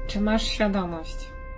Czy masz świadomość?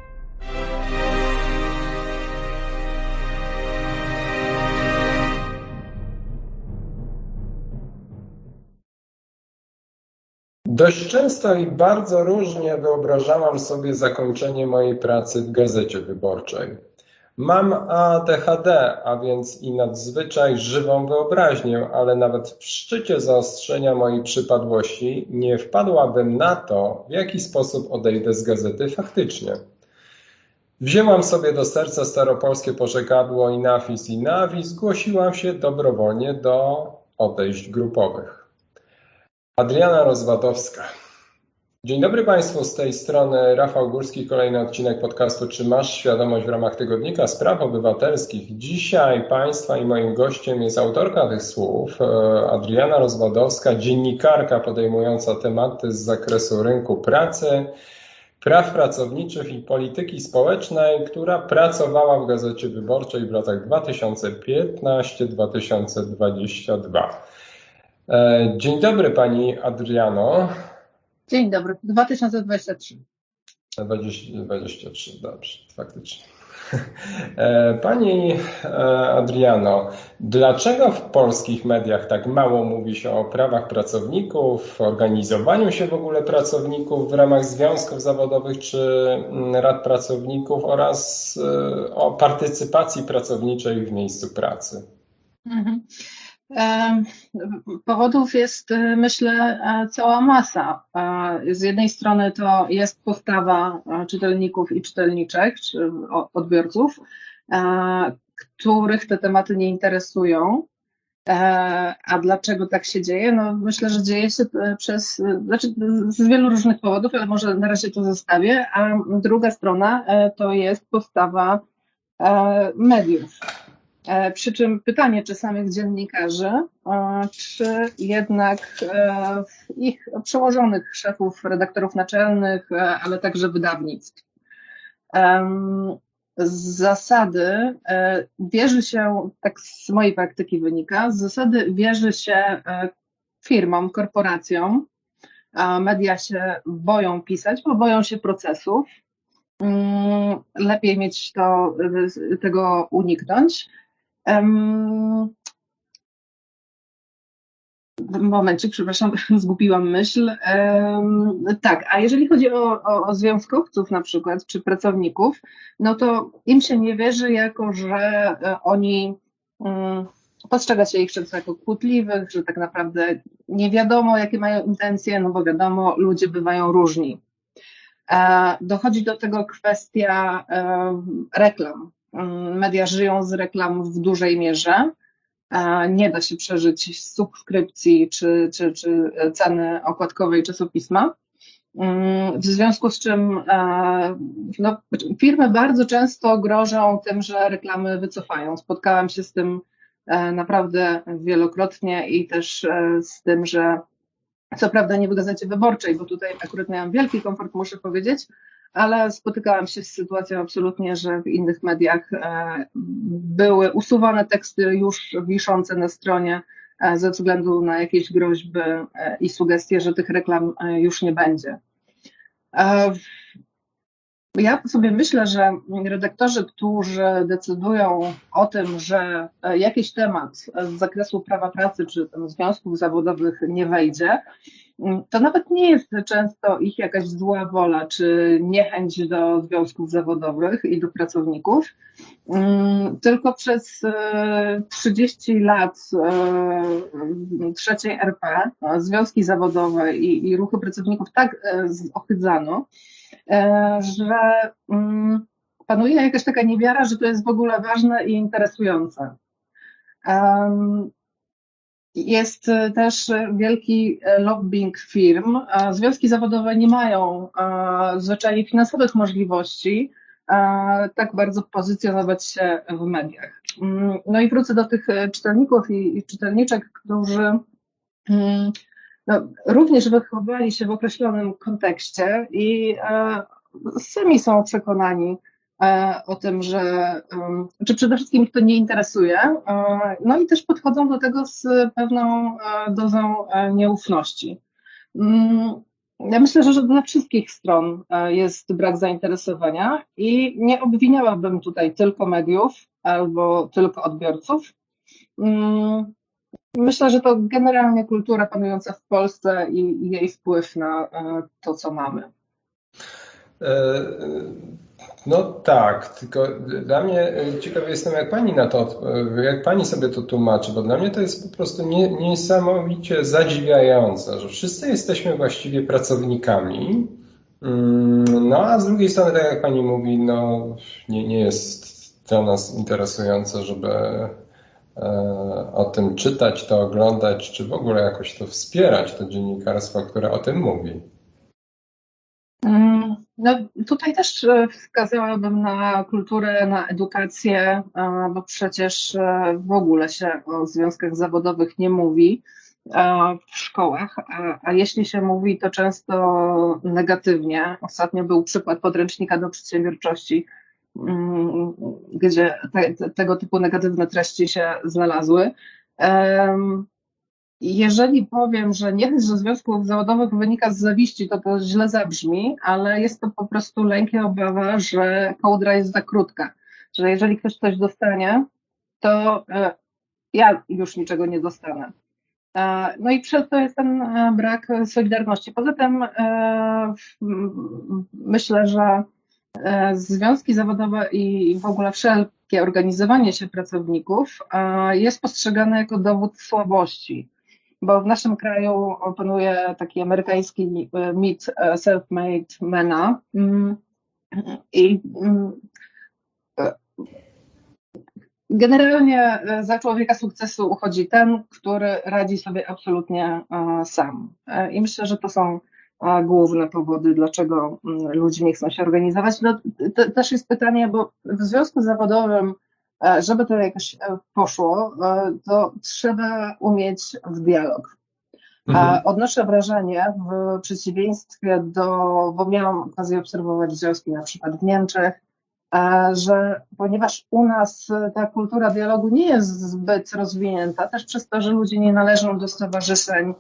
Dość często i bardzo różnie wyobrażałam sobie zakończenie mojej pracy w Gazecie Wyborczej. Mam ADHD, a więc i nadzwyczaj żywą wyobraźnię, ale nawet w szczycie zaostrzenia mojej przypadłości nie wpadłabym na to, w jaki sposób odejdę z gazety faktycznie. Wzięłam sobie do serca staropolskie pożegadło i nawi zgłosiłam się dobrowolnie do odejść grupowych. Adriana Rozwadowska. Dzień dobry Państwu, z tej strony Rafał Górski, kolejny odcinek podcastu Czy masz świadomość w ramach Tygodnika Spraw Obywatelskich. Dzisiaj Państwa i moim gościem jest autorka tych słów, Adriana Rozwadowska, dziennikarka podejmująca tematy z zakresu rynku pracy, praw pracowniczych i polityki społecznej, która pracowała w Gazecie Wyborczej w latach 2015-2022. Dzień dobry Pani Adriano. Dzień dobry, 2023. 2023, dobrze, faktycznie. Pani Adriano, dlaczego w polskich mediach tak mało mówi się o prawach pracowników, organizowaniu się w ogóle pracowników w ramach związków zawodowych czy rad pracowników oraz o partycypacji pracowniczej w miejscu pracy? Powodów jest, myślę, cała masa. Z jednej strony to jest postawa czytelników i czytelniczek, czy odbiorców, których te tematy nie interesują. A dlaczego tak się dzieje? No, myślę, że dzieje się z wielu różnych powodów, ale może na razie to zostawię. A druga strona to jest postawa mediów. Przy czym pytanie, czy samych dziennikarzy, czy jednak ich przełożonych szefów, redaktorów naczelnych, ale także wydawnictw. Z zasady wierzy się, tak z mojej praktyki wynika, z zasady wierzy się firmom, korporacjom. Media się boją pisać, bo boją się procesów. Lepiej mieć tego uniknąć. Momencik, przepraszam, zgubiłam myśl. Tak, a jeżeli chodzi o związkowców na przykład, czy pracowników, no to im się nie wierzy, jako że oni, postrzega się ich często jako kłótliwych, że tak naprawdę nie wiadomo, jakie mają intencje, no bo wiadomo, ludzie bywają różni. Dochodzi do tego kwestia reklam. Media żyją z reklam w dużej mierze. Nie da się przeżyć z subskrypcji czy ceny okładkowej czasopisma. W związku z czym firmy bardzo często grożą tym, że reklamy wycofają. Spotkałam się z tym naprawdę wielokrotnie i też z tym, że co prawda nie w Gazecie Wyborczej, bo tutaj akurat miałam wielki komfort, muszę powiedzieć, ale spotykałam się z sytuacją absolutnie, że w innych mediach były usuwane teksty już wiszące na stronie ze względu na jakieś groźby i sugestie, że tych reklam już nie będzie. Ja sobie myślę, że redaktorzy, którzy decydują o tym, że jakiś temat z zakresu prawa pracy czy tam związków zawodowych nie wejdzie, to nawet nie jest często ich jakaś zła wola czy niechęć do związków zawodowych i do pracowników, tylko przez 30 lat trzeciej RP związki zawodowe i ruchy pracowników tak zohydzano, że panuje jakaś taka niewiara, że to jest w ogóle ważne i interesujące. Jest też wielki lobbying firm. Związki zawodowe nie mają zwyczajnie finansowych możliwości tak bardzo pozycjonować się w mediach. No i wrócę do tych czytelników i czytelniczek, którzy również wychowali się w określonym kontekście i sami są przekonani o tym, czy przede wszystkim ich to nie interesuje, no i też podchodzą do tego z pewną dozą nieufności. Ja myślę, że dla wszystkich stron jest brak zainteresowania i nie obwiniałabym tutaj tylko mediów albo tylko odbiorców. Mm, Myślę, że to generalnie kultura panująca w Polsce i jej wpływ na to, co mamy. E, No tak, tylko dla mnie ciekawy jestem, jak pani na to, jak pani sobie to tłumaczy, bo dla mnie to jest po prostu niesamowicie zadziwiające, że wszyscy jesteśmy właściwie pracownikami, no a z drugiej strony, tak jak pani mówi, no nie jest dla nas interesujące, żeby o tym czytać, to oglądać, czy w ogóle jakoś to wspierać, to dziennikarstwo, które o tym mówi. No, tutaj też wskazałabym na kulturę, na edukację, bo przecież w ogóle się o związkach zawodowych nie mówi w szkołach, a jeśli się mówi, to często negatywnie. Ostatnio był przykład podręcznika do przedsiębiorczości, gdzie tego typu negatywne treści się znalazły. Jeżeli powiem, że niechęć do związków zawodowych wynika z zawiści, to źle zabrzmi, ale jest to po prostu lęk i obawa, że kołdra jest za krótka. Że jeżeli ktoś coś dostanie, to ja już niczego nie dostanę. No i przez to jest ten brak solidarności. Poza tym myślę, że związki zawodowe i w ogóle wszelkie organizowanie się pracowników jest postrzegane jako dowód słabości, bo w naszym kraju panuje taki amerykański mit self-made mana i generalnie za człowieka sukcesu uchodzi ten, który radzi sobie absolutnie sam. I myślę, że to są główne powody, dlaczego ludzie nie chcą się organizować. No, to też jest pytanie, bo w związku zawodowym, żeby to jakoś poszło, to trzeba umieć w dialog. Odnoszę wrażenie, w przeciwieństwie bo miałam okazję obserwować związki na przykład w Niemczech, że ponieważ u nas ta kultura dialogu nie jest zbyt rozwinięta, też przez to, że ludzie nie należą do stowarzyszeń,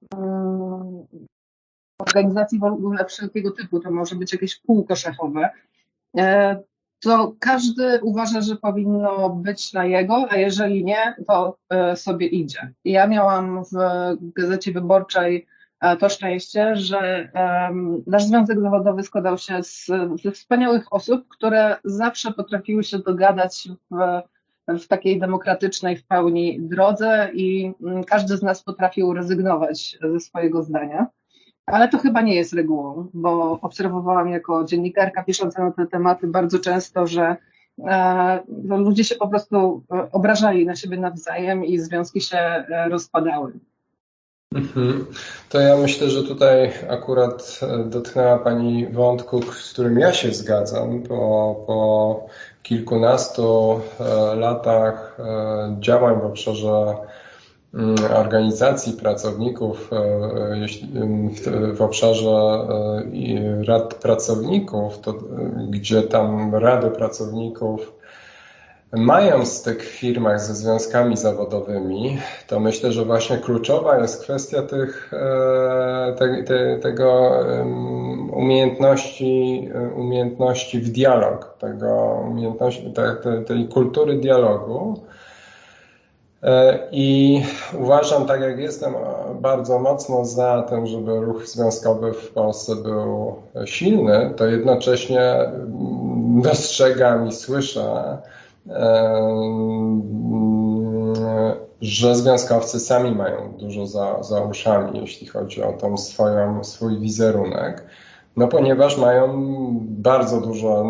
organizacji w ogóle wszelkiego typu, to może być jakieś kółko szachowe, to każdy uważa, że powinno być na jego, a jeżeli nie, to sobie idzie. I ja miałam w Gazecie Wyborczej to szczęście, że nasz związek zawodowy składał się ze wspaniałych osób, które zawsze potrafiły się dogadać w takiej demokratycznej w pełni drodze i każdy z nas potrafił rezygnować ze swojego zdania. Ale to chyba nie jest regułą, bo obserwowałam jako dziennikarka pisząca na te tematy bardzo często, że ludzie się po prostu obrażali na siebie nawzajem i związki się rozpadały. To ja myślę, że tutaj akurat dotknęła Pani wątku, z którym ja się zgadzam, po kilkunastu latach działań w obszarze organizacji pracowników, w obszarze rad pracowników, to gdzie tam rady pracowników mają styk w firmach ze związkami zawodowymi, to myślę, że właśnie kluczowa jest kwestia tego umiejętności w dialog, tej kultury dialogu. I uważam, tak jak jestem bardzo mocno za tym, żeby ruch związkowy w Polsce był silny, to jednocześnie dostrzegam i słyszę, że związkowcy sami mają dużo za uszami, jeśli chodzi o tą swój wizerunek. No ponieważ mają bardzo dużo,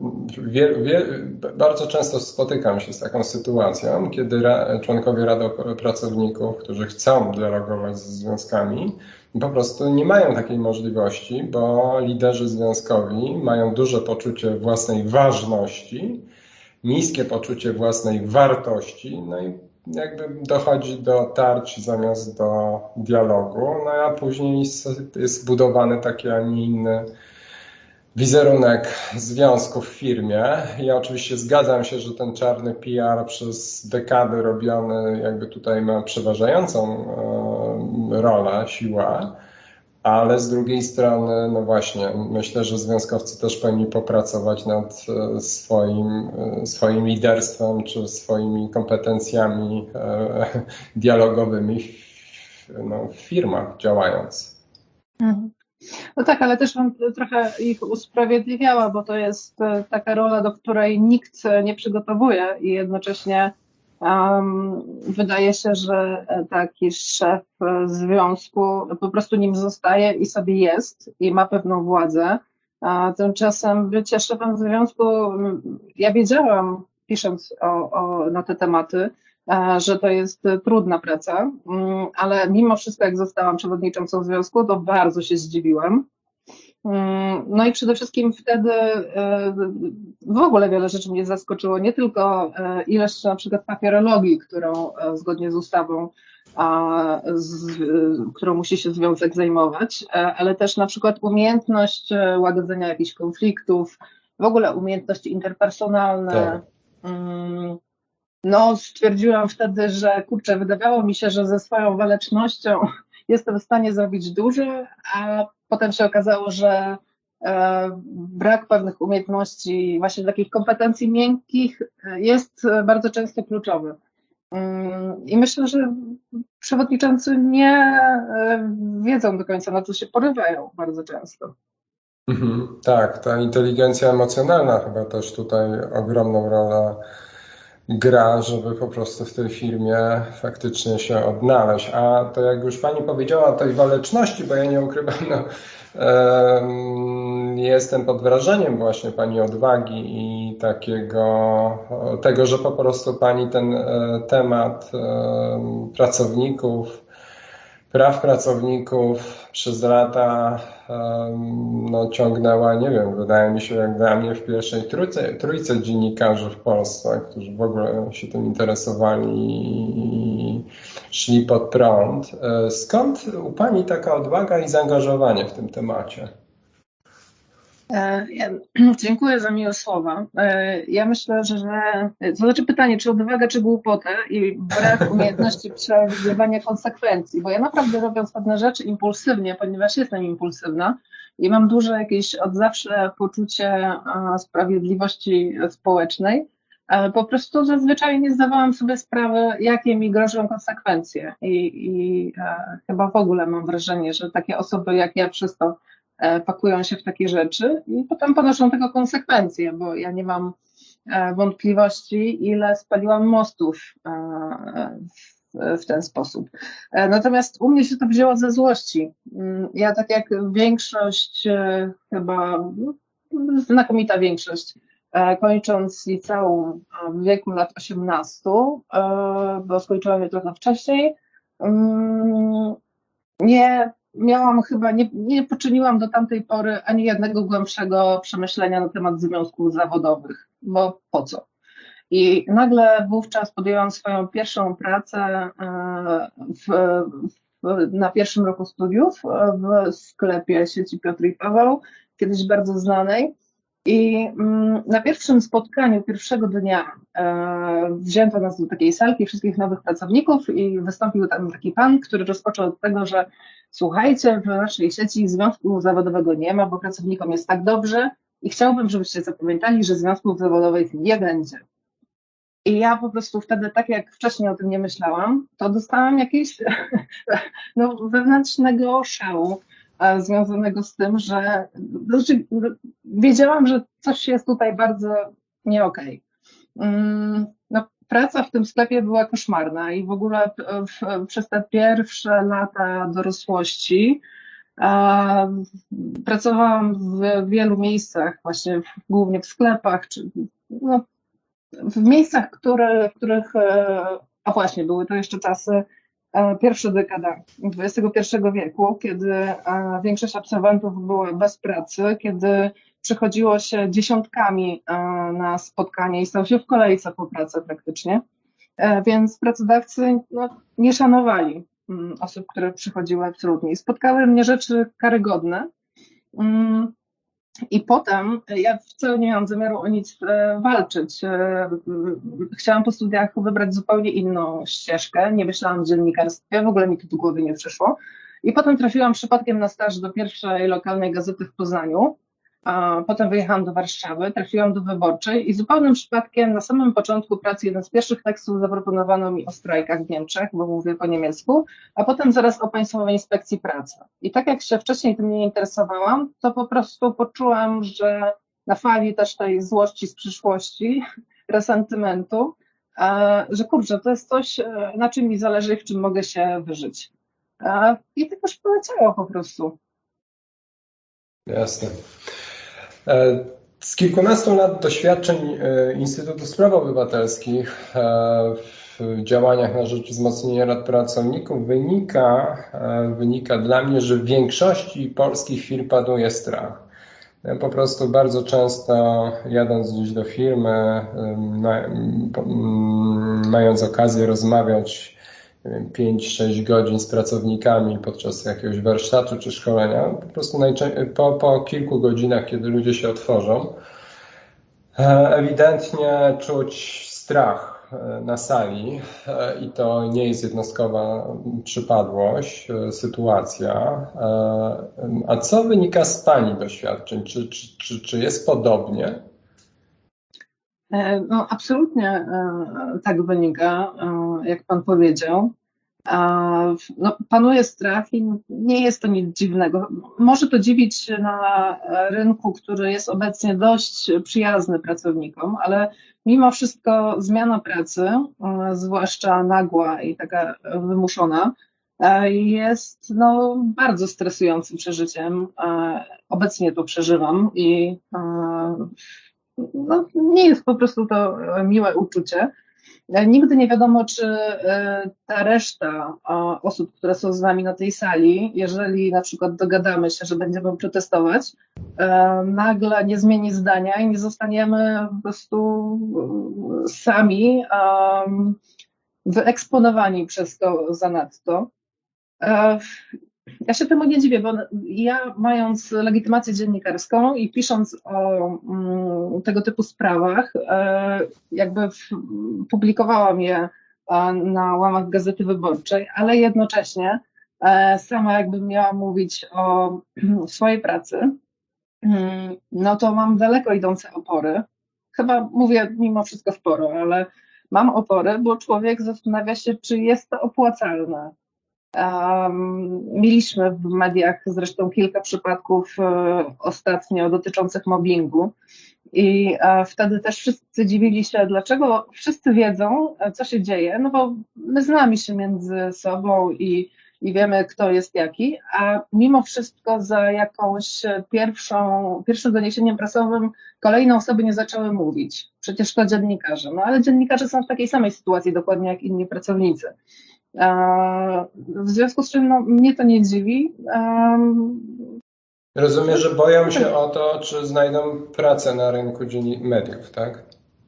bardzo często spotykam się z taką sytuacją, kiedy członkowie Rady Pracowników, którzy chcą dialogować ze związkami, po prostu nie mają takiej możliwości, bo liderzy związkowi mają duże poczucie własnej ważności, niskie poczucie własnej wartości, no i jakby dochodzi do tarć zamiast do dialogu, no a później jest zbudowany taki, a nie inny wizerunek związku w firmie. Ja oczywiście zgadzam się, że ten czarny PR przez dekady robiony jakby tutaj ma przeważającą rolę, siłę, Ale z drugiej strony, no właśnie, myślę, że związkowcy też powinni popracować nad swoim liderstwem czy swoimi kompetencjami dialogowymi w firmach działając. Mhm. No tak, ale też bym trochę ich usprawiedliwiała, bo to jest taka rola, do której nikt nie przygotowuje i jednocześnie wydaje się, że taki szef związku po prostu nim zostaje i sobie jest i ma pewną władzę. A tymczasem bycie szefem związku, ja wiedziałam, pisząc na te tematy, że to jest trudna praca, ale mimo wszystko, jak zostałam przewodniczącą związku, to bardzo się zdziwiłam. No i przede wszystkim wtedy w ogóle wiele rzeczy mnie zaskoczyło. Nie tylko ilość na przykład papierologii, którą zgodnie z ustawą, którą musi się związek zajmować, ale też na przykład umiejętność łagodzenia jakichś konfliktów, w ogóle umiejętności interpersonalne. Tak. No, stwierdziłam wtedy, że kurczę, wydawało mi się, że ze swoją walecznością jestem w stanie zrobić dużo, a potem się okazało, że brak pewnych umiejętności, właśnie takich kompetencji miękkich jest bardzo często kluczowy. I myślę, że przewodniczący nie wiedzą do końca, na co się porywają bardzo często. Tak, ta inteligencja emocjonalna chyba też tutaj ogromną rolę gra, żeby po prostu w tej firmie faktycznie się odnaleźć. A to jak już Pani powiedziała o tej waleczności, bo ja nie ukrywam, jestem pod wrażeniem właśnie Pani odwagi i tego, że po prostu Pani ten temat praw pracowników przez lata ciągnęła, nie wiem, wydaje mi się, jak dla mnie w pierwszej trójce dziennikarzy w Polsce, którzy w ogóle się tym interesowali i szli pod prąd. Skąd u Pani taka odwaga i zaangażowanie w tym temacie? Dziękuję za miłe słowa. Ja myślę, że to znaczy pytanie, czy odwaga, czy głupotę i brak umiejętności przewidywania konsekwencji, bo ja naprawdę robiąc pewne rzeczy impulsywnie, ponieważ jestem impulsywna i mam duże jakieś od zawsze poczucie sprawiedliwości społecznej, po prostu zazwyczaj nie zdawałam sobie sprawy, jakie mi grożą konsekwencje i chyba w ogóle mam wrażenie, że takie osoby jak ja przez to pakują się w takie rzeczy i potem ponoszą tego konsekwencje, bo ja nie mam wątpliwości, ile spaliłam mostów w ten sposób. Natomiast u mnie się to wzięło ze złości. Ja tak jak większość, chyba znakomita większość, kończąc liceum w wieku lat 18, bo skończyłam je trochę wcześniej, nie poczyniłam do tamtej pory ani jednego głębszego przemyślenia na temat związków zawodowych, bo po co? I nagle wówczas podjęłam swoją pierwszą pracę na pierwszym roku studiów w sklepie sieci Piotr i Paweł, kiedyś bardzo znanej. I na pierwszym spotkaniu, pierwszego dnia wzięto nas do takiej salki wszystkich nowych pracowników i wystąpił tam taki pan, który rozpoczął od tego, że słuchajcie, w naszej sieci związku zawodowego nie ma, bo pracownikom jest tak dobrze i chciałbym, żebyście zapamiętali, że związków zawodowych nie będzie. I ja po prostu wtedy, tak jak wcześniej o tym nie myślałam, to dostałam jakieś wewnętrznego szału związanego z tym, że wiedziałam, że coś jest tutaj bardzo nie okej. Praca w tym sklepie była koszmarna i w ogóle przez te pierwsze lata dorosłości pracowałam w wielu miejscach, właśnie głównie w sklepach, czy w miejscach, w których, a właśnie, były to jeszcze czasy, pierwsza dekada XXI wieku, kiedy większość absolwentów była bez pracy, kiedy przychodziło się dziesiątkami na spotkanie i stał się w kolejce po pracę praktycznie, więc pracodawcy nie szanowali osób, które przychodziły absolutnie. I spotkały mnie rzeczy karygodne. I potem ja wcale nie miałam zamiaru o nic walczyć. Chciałam po studiach wybrać zupełnie inną ścieżkę. Nie myślałam w dziennikarstwie, w ogóle mi to do głowy nie przyszło. I potem trafiłam przypadkiem na staż do pierwszej lokalnej gazety w Poznaniu. A potem wyjechałam do Warszawy, trafiłam do Wyborczej i zupełnym przypadkiem na samym początku pracy jeden z pierwszych tekstów zaproponowano mi o strajkach w Niemczech, bo mówię po niemiecku, a potem zaraz o Państwowej Inspekcji Pracy. I tak jak się wcześniej tym nie interesowałam, to po prostu poczułam, że na fali też tej złości z przyszłości, resentymentu, że kurczę, to jest coś, na czym mi zależy i w czym mogę się wyżyć. I tak już poleciało po prostu. Jasne. Z kilkunastu lat doświadczeń Instytutu Spraw Obywatelskich w działaniach na rzecz wzmocnienia rad pracowników wynika dla mnie, że w większości polskich firm panuje strach. Ja po prostu bardzo często jadąc gdzieś do firmy, mając okazję rozmawiać 5-6 godzin z pracownikami podczas jakiegoś warsztatu czy szkolenia, po prostu po kilku godzinach, kiedy ludzie się otworzą, ewidentnie czuć strach na sali i to nie jest jednostkowa przypadłość, sytuacja. A co wynika z Pani doświadczeń? Czy jest podobnie? No, absolutnie tak wynika, jak Pan powiedział. No, panuje strach i nie jest to nic dziwnego. Może to dziwić na rynku, który jest obecnie dość przyjazny pracownikom, ale mimo wszystko zmiana pracy, zwłaszcza nagła i taka wymuszona, jest no, bardzo stresującym przeżyciem. Obecnie to przeżywam i no, nie jest po prostu to miłe uczucie. Nigdy nie wiadomo, czy ta reszta osób, które są z nami na tej sali, jeżeli na przykład dogadamy się, że będziemy protestować, nagle nie zmieni zdania i nie zostaniemy po prostu sami wyeksponowani przez to zanadto. Ja się temu nie dziwię, bo ja mając legitymację dziennikarską i pisząc o tego typu sprawach, jakby publikowałam je na łamach Gazety Wyborczej, ale jednocześnie sama jakbym miała mówić o swojej pracy, no to mam daleko idące opory. Chyba mówię mimo wszystko sporo, ale mam opory, bo człowiek zastanawia się, czy jest to opłacalne. Mieliśmy w mediach zresztą kilka przypadków ostatnio dotyczących mobbingu i wtedy też wszyscy dziwili się, dlaczego wszyscy wiedzą, co się dzieje, no bo my znamy się między sobą i wiemy, kto jest jaki, a mimo wszystko za jakąś pierwszym doniesieniem prasowym kolejne osoby nie zaczęły mówić. Przecież to dziennikarze. No ale dziennikarze są w takiej samej sytuacji dokładnie jak inni pracownicy. W związku z czym no, mnie to nie dziwi. Rozumiem, że boją się o to, czy znajdą pracę na rynku mediów, tak?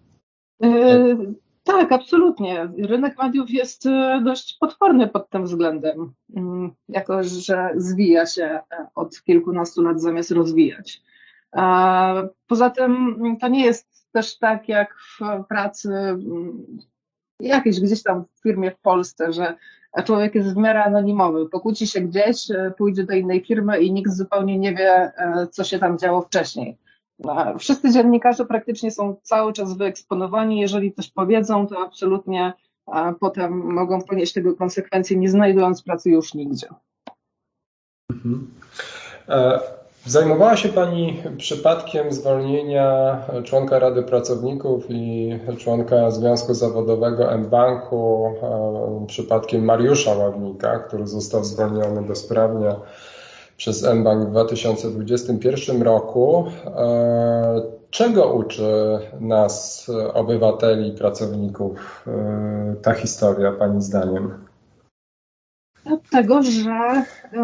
Tak, absolutnie. Rynek mediów jest dość potworny pod tym względem, jako że zwija się od kilkunastu lat zamiast rozwijać. Poza tym to nie jest też tak jak w pracy jakiejś gdzieś tam w firmie w Polsce, że człowiek jest w miarę anonimowy, pokłóci się gdzieś, pójdzie do innej firmy i nikt zupełnie nie wie, co się tam działo wcześniej. Wszyscy dziennikarze praktycznie są cały czas wyeksponowani, jeżeli coś powiedzą, to absolutnie potem mogą ponieść tego konsekwencje, nie znajdując pracy już nigdzie. Mhm. Zajmowała się Pani przypadkiem zwolnienia członka Rady Pracowników i członka Związku Zawodowego mBanku, przypadkiem Mariusza Ławnika, który został zwolniony bezprawnie przez mBank w 2021 roku. Czego uczy nas, obywateli, pracowników, ta historia, Pani zdaniem? Tego, że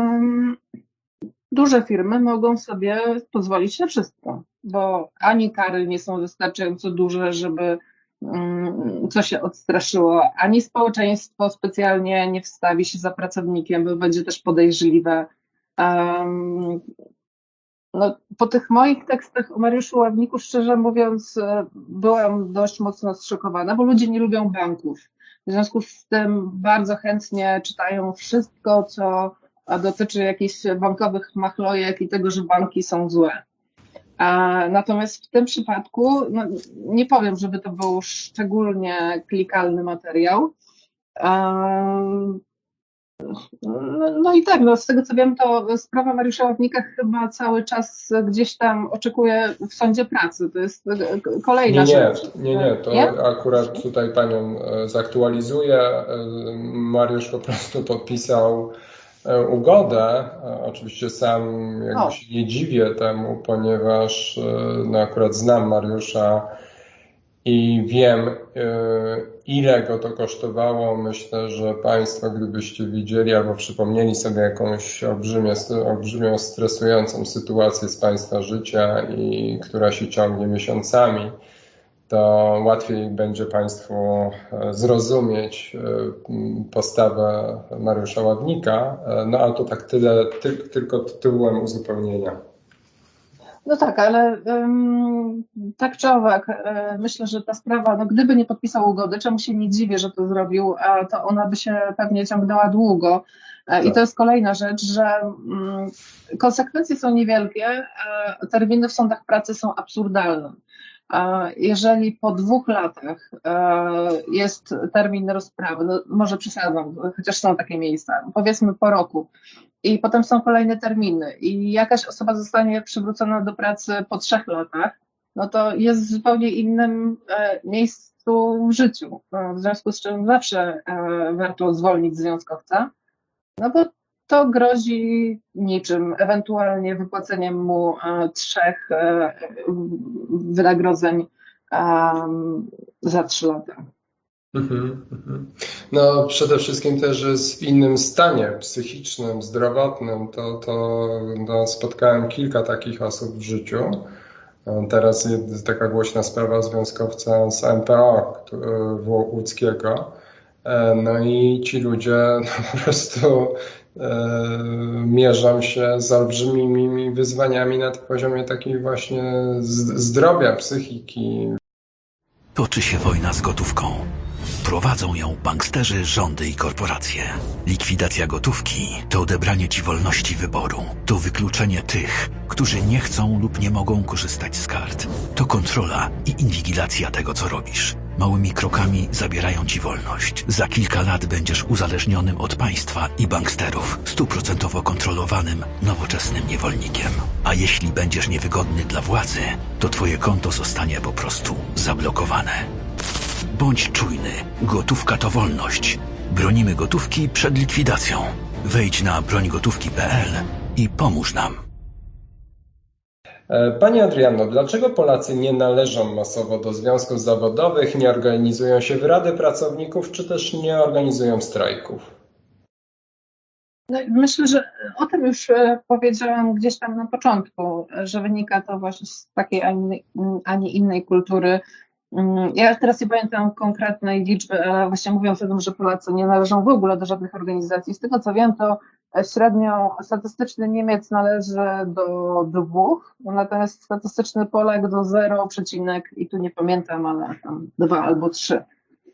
duże firmy mogą sobie pozwolić na wszystko, bo ani kary nie są wystarczająco duże, żeby co się odstraszyło, ani społeczeństwo specjalnie nie wstawi się za pracownikiem, bo będzie też podejrzliwe. No, po tych moich tekstach o Mariuszu Ławniku, szczerze mówiąc, byłam dość mocno zszokowana, bo ludzie nie lubią banków. W związku z tym bardzo chętnie czytają wszystko, co a dotyczy jakichś bankowych machlojek i tego, że banki są złe. Natomiast w tym przypadku no, nie powiem, żeby to był szczególnie klikalny materiał. No i tak, no z tego co wiem, to sprawa Mariusza Ławnika chyba cały czas gdzieś tam oczekuje w sądzie pracy. To jest kolejna rzecz. Nie, to nie? akurat tutaj panią zaktualizuję. Mariusz po prostu podpisał ugodę. Oczywiście sam jakby się nie dziwię temu, ponieważ no akurat znam Mariusza i wiem, ile go to kosztowało. Myślę, że Państwo, gdybyście widzieli albo przypomnieli sobie jakąś olbrzymią stresującą sytuację z Państwa życia i która się ciągnie miesiącami, to łatwiej będzie Państwu zrozumieć postawę Mariusza Ławnika. No a to tak tyle, tylko tytułem uzupełnienia. No tak, ale tak czy owak, myślę, że ta sprawa, no gdyby nie podpisał ugody, czemu się nie dziwię, że to zrobił, to ona by się pewnie ciągnęła długo. I to jest kolejna rzecz, że konsekwencje są niewielkie, a terminy w sądach pracy są absurdalne. Jeżeli po 2 latach jest termin rozprawy, no może przesadzam, chociaż są takie miejsca, powiedzmy po roku, i potem są kolejne terminy i jakaś osoba zostanie przywrócona do pracy po 3 latach, no to jest w zupełnie innym miejscu w życiu, w związku z czym zawsze warto zwolnić związkowca, no bo to grozi niczym, ewentualnie wypłaceniem mu 3 wynagrodzeń za 3 lata. No przede wszystkim też jest w innym stanie psychicznym, zdrowotnym. To spotkałem kilka takich osób w życiu. Teraz jest taka głośna sprawa związkowca z MPO łódzkiego. No i ci ludzie po prostu mierzą się z olbrzymimi wyzwaniami na poziomie takiej właśnie zdrowia, psychiki. Toczy się wojna z gotówką. Prowadzą ją banksterzy, rządy i korporacje. Likwidacja gotówki to odebranie ci wolności wyboru. To wykluczenie tych, którzy nie chcą lub nie mogą korzystać z kart. To kontrola i inwigilacja tego, co robisz. Małymi krokami zabierają ci wolność. Za kilka lat będziesz uzależnionym od państwa i banksterów, 100% kontrolowanym, nowoczesnym niewolnikiem. A jeśli będziesz niewygodny dla władzy, to twoje konto zostanie po prostu zablokowane. Bądź czujny. Gotówka to wolność. Bronimy gotówki przed likwidacją. Wejdź na brońgotówki.pl i pomóż nam. Pani Adrianno, dlaczego Polacy nie należą masowo do związków zawodowych, nie organizują się w rady pracowników, czy też nie organizują strajków? No, myślę, że o tym już powiedziałam gdzieś tam na początku, że wynika to właśnie z takiej, a nie innej kultury. Ja teraz nie pamiętam konkretnej liczby, ale właśnie mówiąc o tym, że Polacy nie należą w ogóle do żadnych organizacji. Z tego co wiem, to średnio statystyczny Niemiec należy do 2, natomiast statystyczny Polak do 0, i tu nie pamiętam, ale tam 2 albo 3.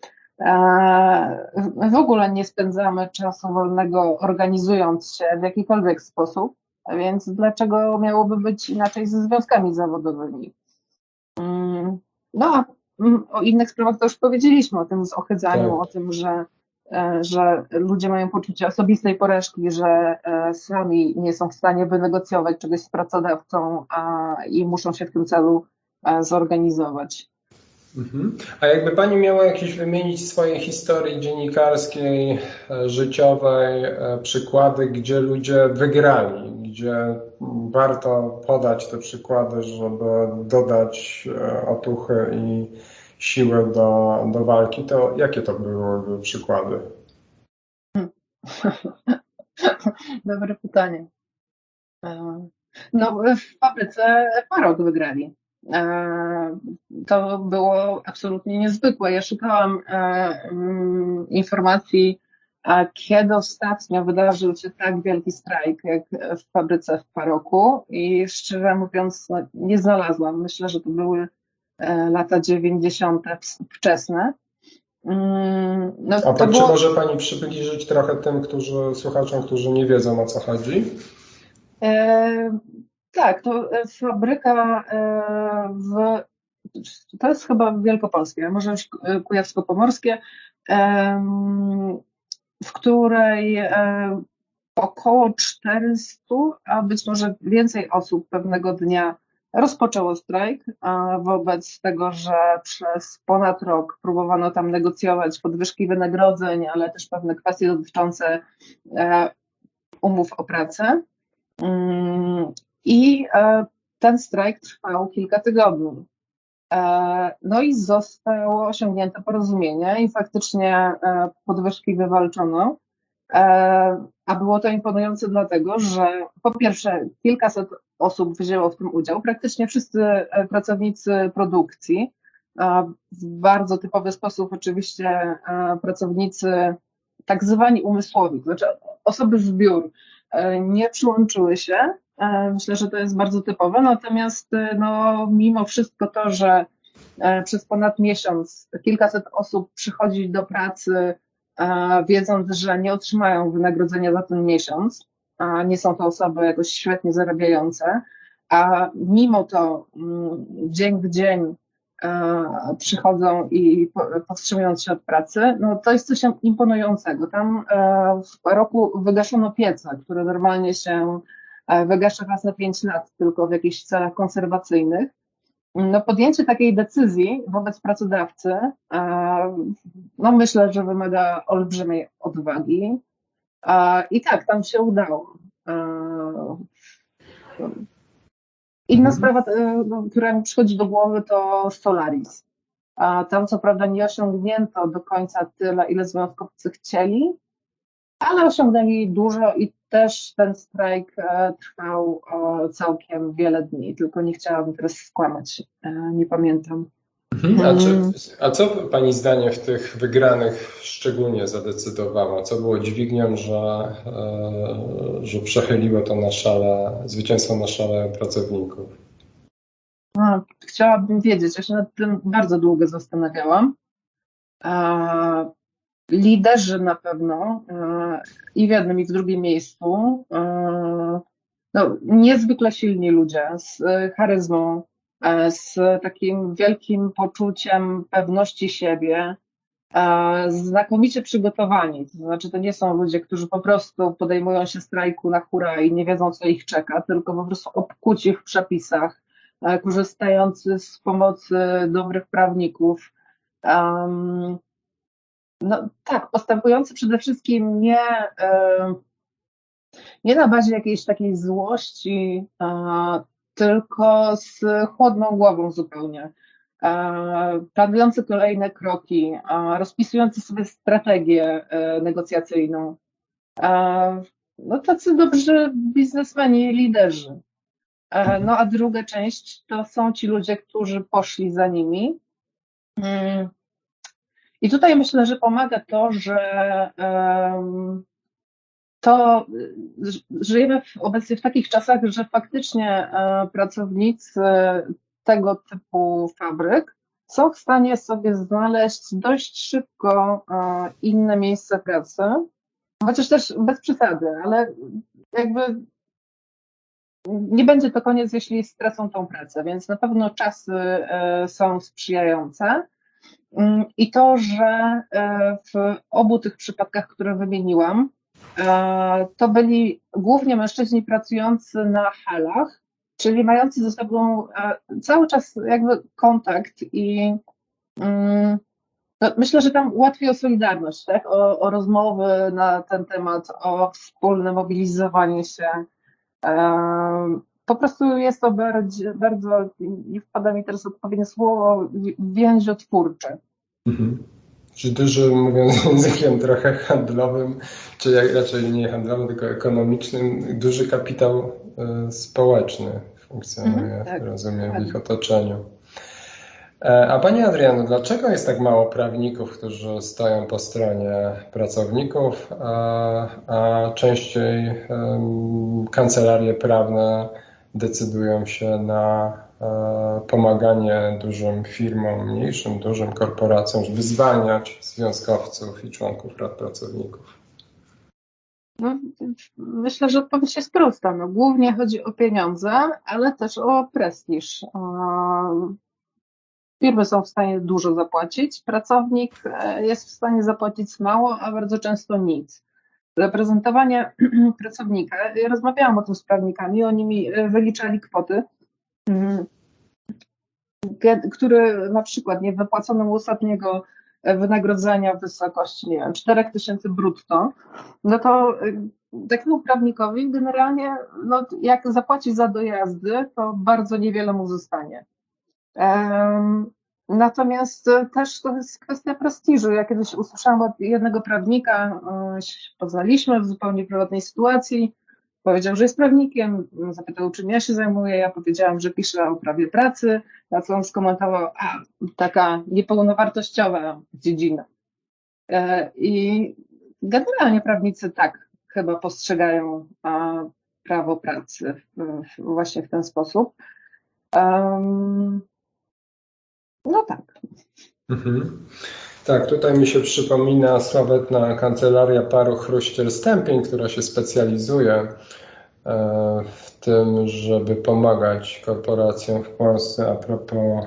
My w ogóle nie spędzamy czasu wolnego organizując się w jakikolwiek sposób, więc dlaczego miałoby być inaczej ze związkami zawodowymi? No a o innych sprawach to już powiedzieliśmy, o tym zohydzaniu, Tak. o tym, że ludzie mają poczucie osobistej porażki, że sami nie są w stanie wynegocjować czegoś z pracodawcą i muszą się w tym celu zorganizować. A jakby Pani miała jakieś wymienić swojej historii dziennikarskiej, życiowej, przykłady, gdzie ludzie wygrali, gdzie warto podać te przykłady, żeby dodać otuchy i siłę do walki, to jakie to byłyby przykłady? Dobre pytanie. No, w fabryce Parok wygrali. To było absolutnie niezwykłe. Ja szukałam informacji, kiedy ostatnio wydarzył się tak wielki strajk jak w fabryce w Paroku i szczerze mówiąc no, nie znalazłam. Myślę, że to były lata 90. wczesne. No, a czy może Pani przybliżyć trochę tym słuchaczom, którzy nie wiedzą, o co chodzi? Tak, to fabryka to jest chyba wielkopolskie, może już kujawsko-pomorskie, w której około 400, a być może więcej osób pewnego dnia rozpoczęło strajk wobec tego, że przez ponad rok próbowano tam negocjować podwyżki wynagrodzeń, ale też pewne kwestie dotyczące umów o pracę. I ten strajk trwał kilka tygodni. No i zostało osiągnięte porozumienie i faktycznie podwyżki wywalczono. A było to imponujące dlatego, że po pierwsze kilkaset osób wzięło w tym udział, praktycznie wszyscy pracownicy produkcji, w bardzo typowy sposób oczywiście pracownicy tak zwani umysłowi, to znaczy osoby z biur nie przyłączyły się. Myślę, że to jest bardzo typowe, natomiast no, mimo wszystko to, że przez ponad miesiąc kilkaset osób przychodzi do pracy, wiedząc, że nie otrzymają wynagrodzenia za ten miesiąc, a nie są to osoby jakoś świetnie zarabiające, a mimo to dzień w dzień przychodzą i powstrzymując się od pracy, no to jest coś imponującego. Tam w roku wygaszono piece, które normalnie się wygasza raz na 5 lat, tylko w jakichś celach konserwacyjnych. No podjęcie takiej decyzji wobec pracodawcy, no myślę, że wymaga olbrzymiej odwagi. I tak, tam się udało. Inna sprawa, która mi przychodzi do głowy, to Solaris. Tam co prawda nie osiągnięto do końca tyle, ile związkowcy chcieli, ale osiągnęli dużo i też ten strajk trwał całkiem wiele dni, tylko nie chciałabym teraz skłamać, nie pamiętam. A co Pani zdanie w tych wygranych szczególnie zadecydowało? Co było dźwignią, że przechyliło to zwycięstwo na szale pracowników? Chciałabym wiedzieć, ja się nad tym bardzo długo zastanawiałam. Liderzy na pewno i w jednym i w drugim miejscu. No, niezwykle silni ludzie z charyzmą, z takim wielkim poczuciem pewności siebie, znakomicie przygotowani. To znaczy, to nie są ludzie, którzy po prostu podejmują się strajku na hura i nie wiedzą, co ich czeka, tylko po prostu obkuci w przepisach, korzystający z pomocy dobrych prawników. No tak, postępujący przede wszystkim nie na bazie jakiejś takiej złości, tylko z chłodną głową zupełnie. Planujący kolejne kroki, rozpisujący sobie strategię negocjacyjną. No tacy dobrzy biznesmeni i liderzy. No a druga część to są ci ludzie, którzy poszli za nimi. I tutaj myślę, że pomaga to, że żyjemy obecnie w takich czasach, że faktycznie pracownicy tego typu fabryk są w stanie sobie znaleźć dość szybko inne miejsce pracy, chociaż też bez przesady, ale jakby nie będzie to koniec, jeśli stracą tą pracę, więc na pewno czasy są sprzyjające. I to, że w obu tych przypadkach, które wymieniłam, to byli głównie mężczyźni pracujący na halach, czyli mający ze sobą cały czas jakby kontakt i no myślę, że tam łatwiej o solidarność, tak? O rozmowy na ten temat, o wspólne mobilizowanie się. Po prostu jest to bardzo, nie wpada mi teraz odpowiednie słowo, więziotwórcze. Czy duży, mówiąc językiem trochę handlowym, czy raczej nie handlowym, tylko ekonomicznym, duży kapitał społeczny funkcjonuje, tak, rozumiem, w ich otoczeniu. A Pani Adriano, dlaczego jest tak mało prawników, którzy stoją po stronie pracowników, a częściej kancelarie prawne decydują się na pomaganie dużym firmom, mniejszym, dużym korporacjom, żeby zwalniać związkowców i członków rad pracowników? No, myślę, że odpowiedź jest prosta. No, głównie chodzi o pieniądze, ale też o prestiż. Firmy są w stanie dużo zapłacić, pracownik jest w stanie zapłacić mało, a bardzo często nic. Reprezentowanie pracownika, ja rozmawiałam o tym z prawnikami, oni mi wyliczali kwoty, które na przykład nie wypłacono mu ostatniego wynagrodzenia w wysokości, nie wiem, 4000 brutto, no to takiemu prawnikowi generalnie, no, jak zapłaci za dojazdy, to bardzo niewiele mu zostanie. Natomiast też to jest kwestia prestiżu. Ja kiedyś usłyszałam od jednego prawnika, poznaliśmy w zupełnie prywatnej sytuacji, powiedział, że jest prawnikiem, zapytał, czym ja się zajmuję, ja powiedziałam, że piszę o prawie pracy, na co on skomentował, taka niepełnowartościowa dziedzina. I generalnie prawnicy tak chyba postrzegają prawo pracy właśnie w ten sposób. No tak. Mhm. Tak, tutaj mi się przypomina sławetna kancelaria Paruch-Chruściel-Stępień, która się specjalizuje w tym, żeby pomagać korporacjom w Polsce a propos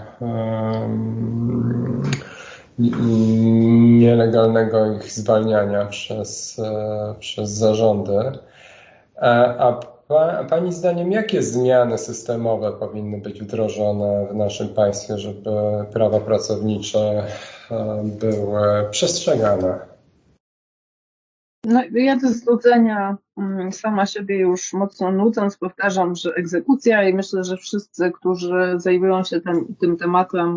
nielegalnego ich zwalniania przez zarządy. A Pani zdaniem, jakie zmiany systemowe powinny być wdrożone w naszym państwie, żeby prawa pracownicze były przestrzegane? No, ja do znudzenia sama siebie już mocno nudząc powtarzam, że egzekucja i myślę, że wszyscy, którzy zajmują się tym tematem,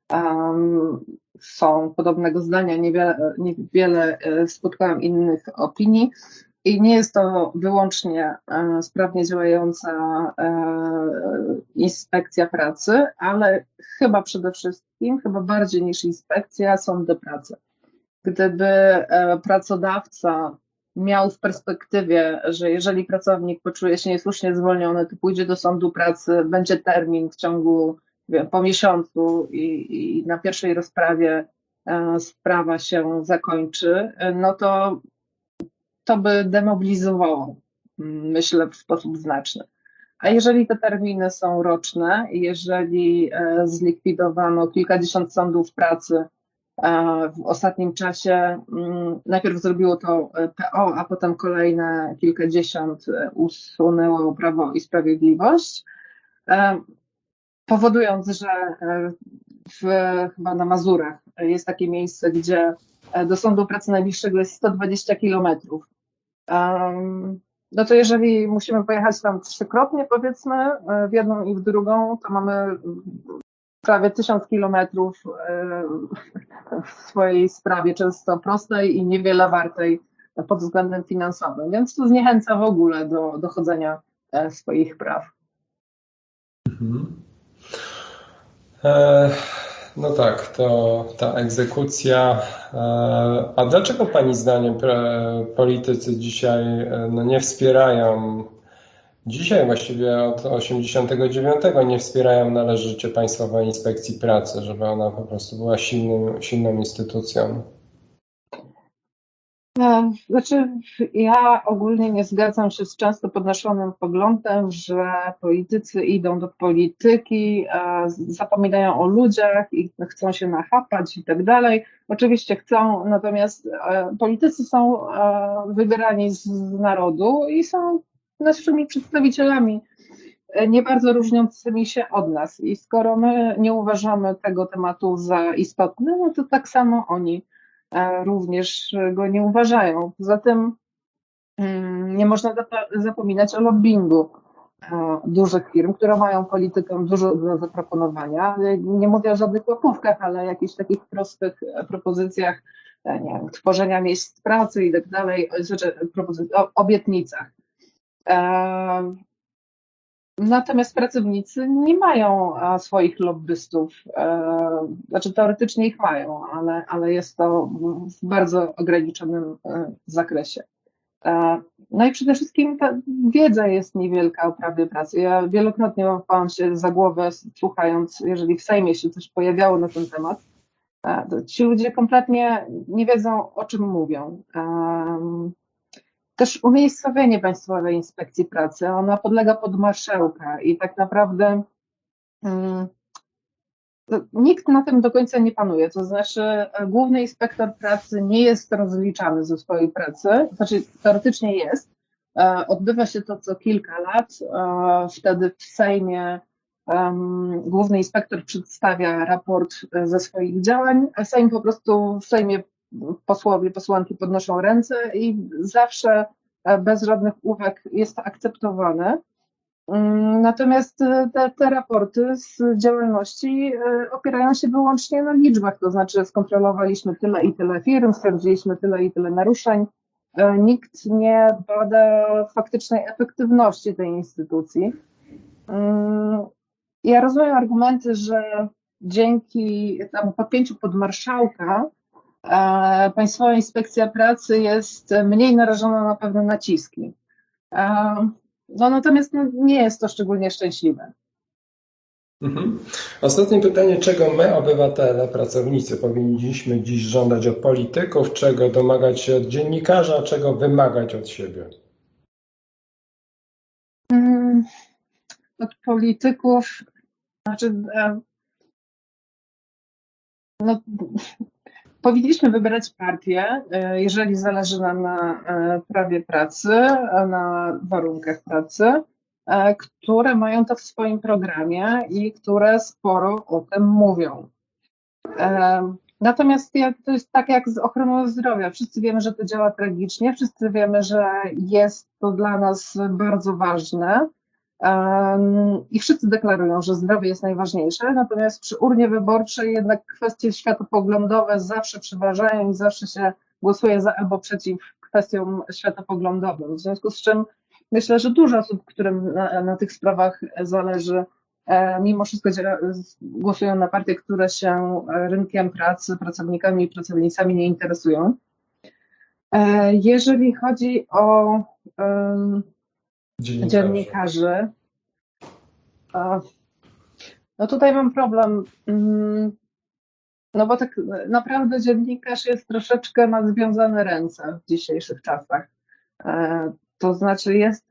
są podobnego zdania, niewiele spotkałam innych opinii. I nie jest to wyłącznie sprawnie działająca inspekcja pracy, ale chyba przede wszystkim, chyba bardziej niż inspekcja, sądy pracy. Gdyby pracodawca miał w perspektywie, że jeżeli pracownik poczuje się niesłusznie zwolniony, to pójdzie do sądu pracy, będzie termin w ciągu, po miesiącu i na pierwszej rozprawie sprawa się zakończy, no to by demobilizowało, myślę, w sposób znaczny. A jeżeli te terminy są roczne, jeżeli zlikwidowano kilkadziesiąt sądów pracy w ostatnim czasie, najpierw zrobiło to PO, a potem kolejne kilkadziesiąt usunęło Prawo i Sprawiedliwość, powodując, że chyba na Mazurach jest takie miejsce, gdzie do sądu pracy najbliższego jest 120 kilometrów. No to jeżeli musimy pojechać tam trzykrotnie, powiedzmy, w jedną i w drugą, to mamy prawie 1000 kilometrów w swojej sprawie, często prostej i niewiele wartej pod względem finansowym, więc to zniechęca w ogóle do dochodzenia swoich praw. Mhm. No tak, to ta egzekucja. A dlaczego Pani zdaniem politycy dzisiaj nie wspierają, dzisiaj właściwie od 89 nie wspierają należycie Państwowej Inspekcji Pracy, żeby ona po prostu była silną instytucją? Znaczy, ja ogólnie nie zgadzam się z często podnoszonym poglądem, że politycy idą do polityki, zapominają o ludziach i chcą się nachapać i tak dalej. Oczywiście chcą, natomiast politycy są wybierani z narodu i są naszymi przedstawicielami, nie bardzo różniącymi się od nas. I skoro my nie uważamy tego tematu za istotny, no to tak samo oni również go nie uważają. Poza tym nie można zapominać o lobbingu dużych firm, które mają politykom dużo do zaproponowania. Nie mówię o żadnych łapówkach, ale jakichś takich prostych propozycjach, nie wiem, tworzenia miejsc pracy i tak dalej, obietnicach. Natomiast pracownicy nie mają swoich lobbystów, znaczy teoretycznie ich mają, ale jest to w bardzo ograniczonym zakresie. No i przede wszystkim ta wiedza jest niewielka o prawie pracy. Ja wielokrotnie łapałam się za głowę, słuchając, jeżeli w Sejmie się coś pojawiało na ten temat. Ci ludzie kompletnie nie wiedzą, o czym mówią. Też umiejscowienie Państwowej Inspekcji Pracy, ona podlega pod marszałka i tak naprawdę nikt na tym do końca nie panuje. To znaczy, główny inspektor pracy nie jest rozliczany ze swojej pracy, znaczy teoretycznie jest. Odbywa się to co kilka lat. Wtedy w Sejmie główny inspektor przedstawia raport ze swoich działań, a Sejm po prostu w Sejmie posłowie, posłanki podnoszą ręce i zawsze bez żadnych uwag jest to akceptowane. Natomiast te raporty z działalności opierają się wyłącznie na liczbach, to znaczy skontrolowaliśmy tyle i tyle firm, stwierdziliśmy tyle i tyle naruszeń. Nikt nie bada faktycznej efektywności tej instytucji. Ja rozumiem argumenty, że dzięki temu podpięciu pod marszałka Państwowa Inspekcja Pracy jest mniej narażona na pewne naciski. No natomiast nie jest to szczególnie szczęśliwe. Ostatnie pytanie, czego my, obywatele, pracownicy, powinniśmy dziś żądać od polityków, czego domagać się od dziennikarza, czego wymagać od siebie? Od polityków, znaczy, no, powinniśmy wybrać partię, jeżeli zależy nam na prawie pracy, na warunkach pracy, które mają to w swoim programie i które sporo o tym mówią. Natomiast to jest tak jak z ochroną zdrowia. Wszyscy wiemy, że to działa tragicznie, wszyscy wiemy, że jest to dla nas bardzo ważne i wszyscy deklarują, że zdrowie jest najważniejsze, natomiast przy urnie wyborczej jednak kwestie światopoglądowe zawsze przeważają i zawsze się głosuje za albo przeciw kwestiom światopoglądowym. W związku z czym myślę, że dużo osób, którym na tych sprawach zależy, mimo wszystko głosują na partie, które się rynkiem pracy, pracownikami i pracownicami nie interesują. Jeżeli chodzi o dziennikarzy, no tutaj mam problem, no bo tak naprawdę dziennikarz jest troszeczkę ma związane ręce w dzisiejszych czasach. To znaczy jest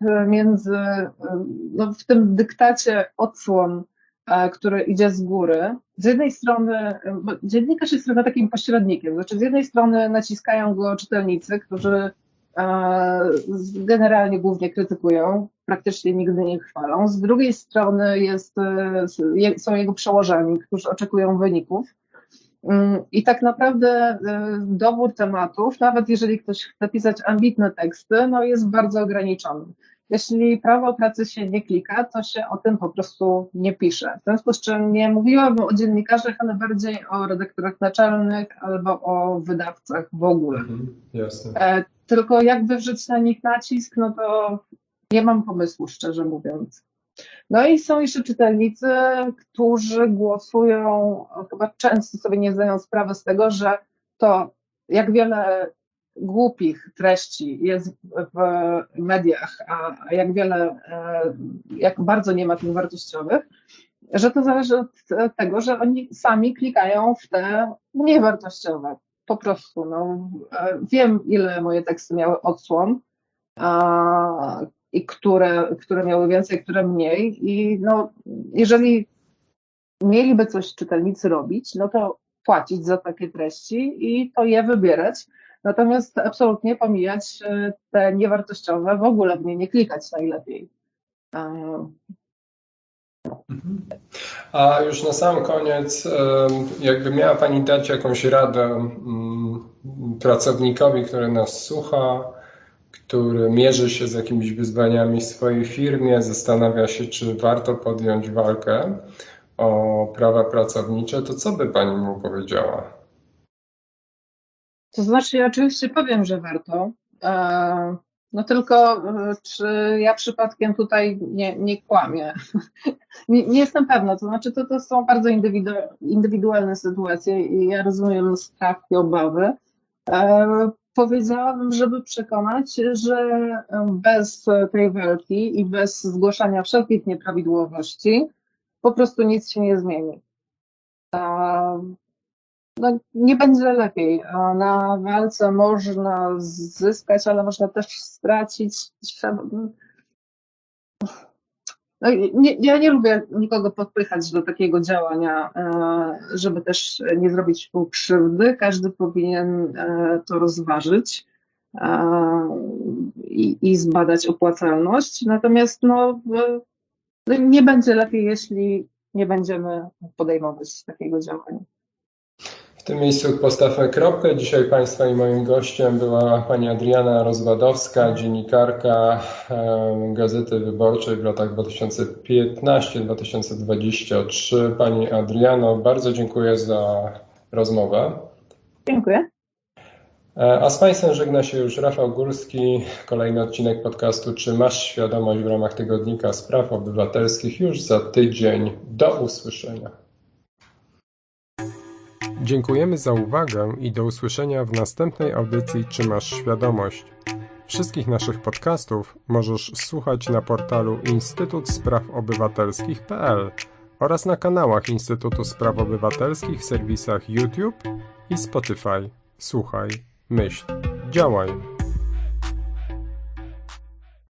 no w tym dyktacie odsłon, który idzie z góry. Z jednej strony dziennikarz jest trochę takim pośrednikiem, znaczy z jednej strony naciskają go czytelnicy, którzy generalnie głównie krytykują, praktycznie nigdy nie chwalą. Z drugiej strony są jego przełożeni, którzy oczekują wyników. I tak naprawdę dobór tematów, nawet jeżeli ktoś chce pisać ambitne teksty, no jest bardzo ograniczony. Jeśli prawo pracy się nie klika, to się o tym po prostu nie pisze. W związku z czym nie mówiłabym o dziennikarzach, ale bardziej o redaktorach naczelnych albo o wydawcach w ogóle. Jasne. Tylko jak wywrzeć na nich nacisk, no to nie mam pomysłu, szczerze mówiąc. No i są jeszcze czytelnicy, którzy głosują, chyba często sobie nie zdają sprawy z tego, że to jak wiele głupich treści jest w mediach, a jak bardzo nie ma tych wartościowych, że to zależy od tego, że oni sami klikają w te mniej wartościowe. Po prostu, no, wiem, ile moje teksty miały odsłon i które miały więcej, które mniej. I no, jeżeli mieliby coś czytelnicy robić, no to płacić za takie treści i to je wybierać. Natomiast absolutnie pomijać te niewartościowe, w ogóle w nie nie klikać najlepiej. A już na sam koniec, jakby miała Pani dać jakąś radę pracownikowi, który nas słucha, który mierzy się z jakimiś wyzwaniami w swojej firmie, zastanawia się, czy warto podjąć walkę o prawa pracownicze, to co by Pani mu powiedziała? To znaczy, ja oczywiście powiem, że warto. No tylko, czy ja przypadkiem tutaj nie kłamię? Nie jestem pewna. To znaczy, to są bardzo indywidualne sytuacje i ja rozumiem strach i obawy. Powiedziałabym, żeby przekonać, że bez tej walki i bez zgłaszania wszelkich nieprawidłowości po prostu nic się nie zmieni. No, nie będzie lepiej. Na walce można zyskać, ale można też stracić. No, ja nie lubię nikogo podpychać do takiego działania, żeby też nie zrobić mu krzywdy. Każdy powinien to rozważyć i zbadać opłacalność. Natomiast nie będzie lepiej, jeśli nie będziemy podejmować takiego działania. W tym miejscu postawmy kropkę. Dzisiaj Państwa i moim gościem była pani Adriana Rozwadowska, dziennikarka Gazety Wyborczej w latach 2015-2023. Pani Adriano, bardzo dziękuję za rozmowę. Dziękuję. A z Państwem żegna się już Rafał Górski. Kolejny odcinek podcastu Czy masz świadomość w ramach Tygodnika Spraw Obywatelskich już za tydzień. Do usłyszenia. Dziękujemy za uwagę i do usłyszenia w następnej audycji Czy masz świadomość? Wszystkich naszych podcastów możesz słuchać na portalu instytutspraw-obywatelskich.pl oraz na kanałach Instytutu Spraw Obywatelskich w serwisach YouTube i Spotify. Słuchaj, myśl, działaj.